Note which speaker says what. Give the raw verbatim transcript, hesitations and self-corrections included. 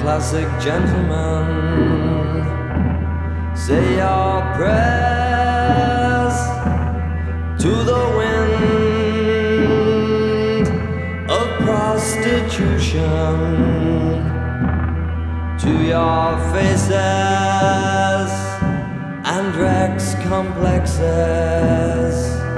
Speaker 1: classic gentleman. Say your prayers to the wind of prostitution, to your faces and Rex complexes.